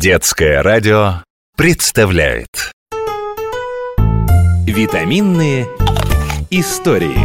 Детское радио представляет Витаминные истории.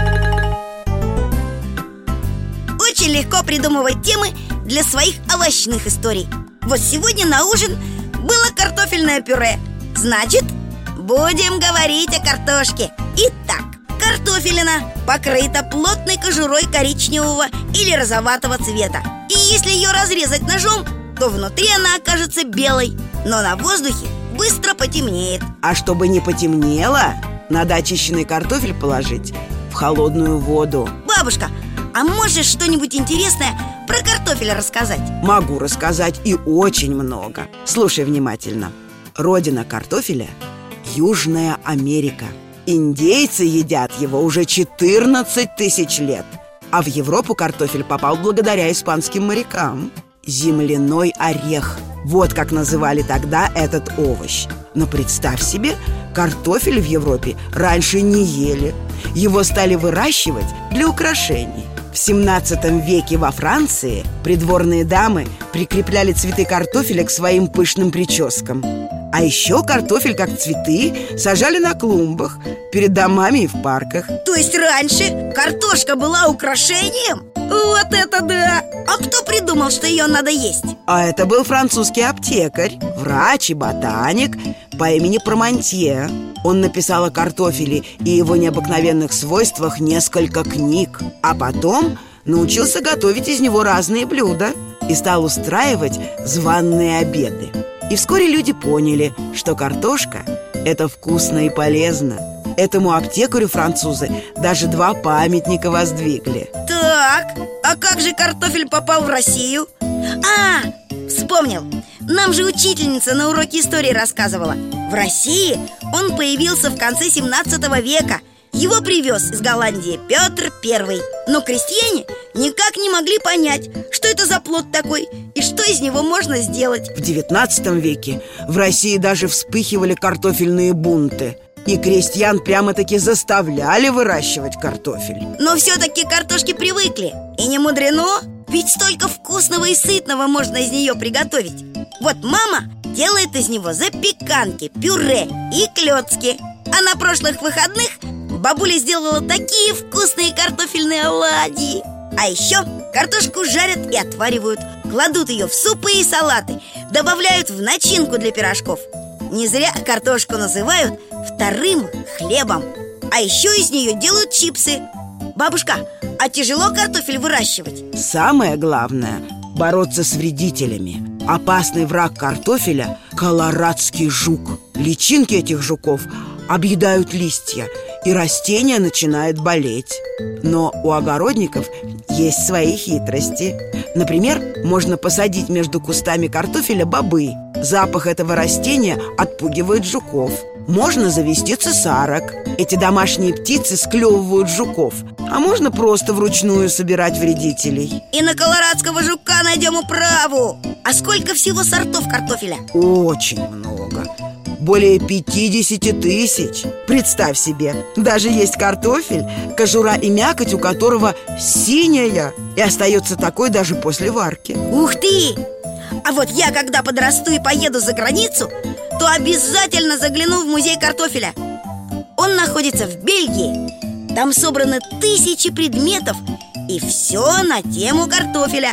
Очень легко придумывать темы для своих овощных историй. Вот сегодня на ужин было картофельное пюре. Значит, будем говорить о картошке. Итак, картофелина покрыта плотной кожурой коричневого или розоватого цвета. И если ее разрезать ножом, то внутри она окажется белой, но на воздухе быстро потемнеет. А чтобы не потемнело, надо очищенный картофель положить в холодную воду. Бабушка, а можешь что-нибудь интересное про картофель рассказать? Могу рассказать, и очень много. Слушай внимательно. Родина картофеля – Южная Америка. Индейцы едят его уже 14 тысяч лет. А в Европу картофель попал благодаря испанским морякам. Земляной орех – вот как называли тогда этот овощ. Но представь себе, картофель в Европе раньше не ели. Его стали выращивать для украшений. В 17 веке во Франции придворные дамы прикрепляли цветы картофеля к своим пышным прическам. А еще картофель, как цветы, сажали на клумбах, перед домами и в парках. То есть раньше картошка была украшением? Вот это да! А кто придумал, что ее надо есть? А это был французский аптекарь, врач и ботаник по имени Промантье. Он написал о картофеле и его необыкновенных свойствах несколько книг. А потом научился готовить из него разные блюда и стал устраивать званые обеды. И вскоре люди поняли, что картошка – это вкусно и полезно. Этому аптекарю французы даже 2 памятника воздвигли. Так, а как же картофель попал в Россию? Вспомнил. Нам же учительница на уроке истории рассказывала. В России он появился в конце 17 века. Его привез из Голландии Петр I. Но крестьяне никак не могли понять, что это за плод такой и что из него можно сделать. В 19 веке в России даже вспыхивали картофельные бунты. И крестьян прямо-таки заставляли выращивать картофель. Но все-таки к картошке привыкли. И не мудрено, ведь столько вкусного и сытного можно из нее приготовить. Вот мама делает из него запеканки, пюре и клёцки. А на прошлых выходных бабуля сделала такие вкусные картофельные оладьи. А еще картошку жарят и отваривают, кладут ее в супы и салаты, добавляют в начинку для пирожков. Не зря картошку называют вторым хлебом. А еще из нее делают чипсы. Бабушка, а тяжело картофель выращивать? Самое главное – бороться с вредителями. Опасный враг картофеля – колорадский жук. Личинки этих жуков объедают листья, и растение начинает болеть. Но у огородников есть свои хитрости. Например, можно посадить между кустами картофеля бобы. Запах этого растения отпугивает жуков. Можно завести цесарок. Эти домашние птицы склевывают жуков. А можно просто вручную собирать вредителей. И на колорадского жука найдем управу. А сколько всего сортов картофеля? Очень много. Более 50 тысяч. Представь себе, даже есть картофель, кожура и мякоть у которого синяя и остается такой даже после варки. Ух ты! А вот я, когда подрасту и поеду за границу, то обязательно загляну в музей картофеля. Он находится в Бельгии. Там собраны тысячи предметов, и все на тему картофеля.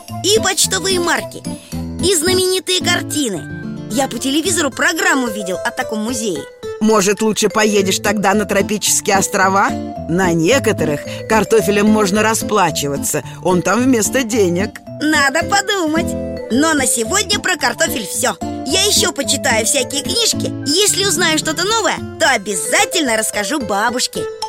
И почтовые марки, и знаменитые картины. Я по телевизору программу видел о таком музее. Может, лучше поедешь тогда на тропические острова? На некоторых картофелем можно расплачиваться. Он там вместо денег. Надо подумать. Но на сегодня про картофель все. Я еще почитаю всякие книжки. Если узнаю что-то новое, то обязательно расскажу бабушке.